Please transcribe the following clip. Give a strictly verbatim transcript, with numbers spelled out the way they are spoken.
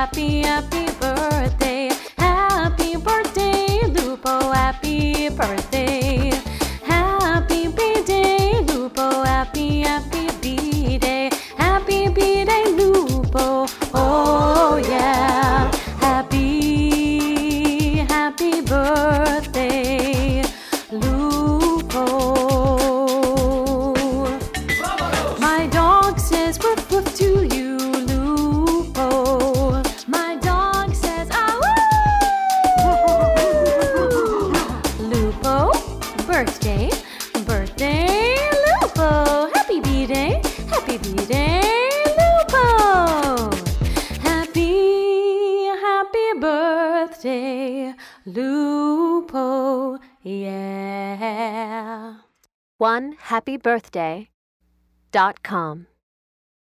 happy, happy birthday. Happy birthday, Lupo, happy birthday. Happy B-Day, Lupo, happy, happy B-Day. Happy B-Day, Lupo, oh yeah. Happy, happy birthday, Lupo. My dog says woof woof to you, Lupo. My dog says ah woo. Lupo, birthday, birthday, Lupo. Happy B-Day, happy B-Day, Lupo. Happy, happy birthday, Lupo, yeah. one happy birthday dot com